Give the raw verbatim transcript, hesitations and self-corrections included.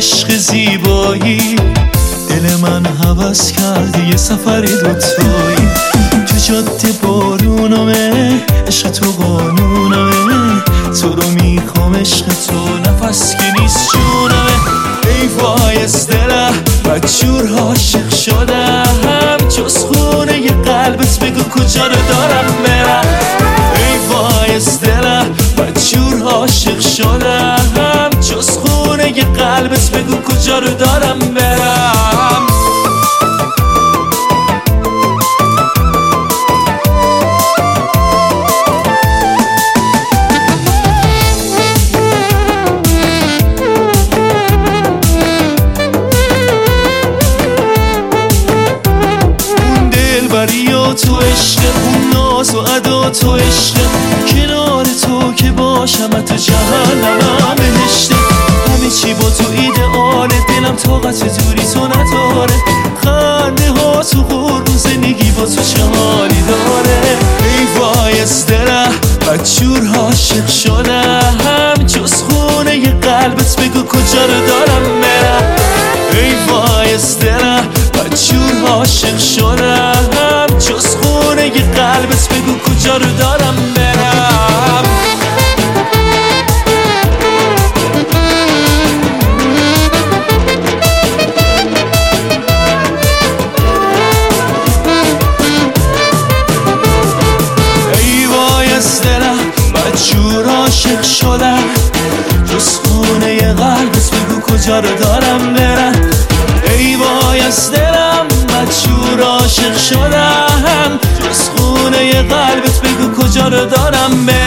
عشق زیبایی، دل من هوس کرد یه سفری دوتایی. تو جاده بارونمه، عشق تو قانونمه، تو رو میخوام عشق تو نفس که نیست جونمه. ای وای از دلم بدجور عاشق شدم، جز خونه ی قلبت بگو کجا رو دارم برم. ای وای از دلم بدجور عاشق شدم، جز خونه ی قلبت بگو کجا رو دارم برم. بریا تو عشق، اون ناز و ادا تو عشق، کنار تو که باشم تو جهنمم بهشته. همه چی با تو ایدئاله، دلم طاقت دوری تو نداره، خنده ها تو قربون زندگی با تو چه حالی داره. ای وای از دلم بدجور عاشق شدم، جز خونه ی قلبت بگو کجا رو دارم برم. ای وای از دلم بدجور عاشق شدم، جز خونه ی قلبت بگو کجا رو دارم برم. ای وای از دلم بدجور عاشق شدم، جز خونه ی قلبت بگو کجا رو دارم برم. ای وای از دلم بدجور عاشق شدم، جز خونه ی قلبت بگو کجا رو دارم برم.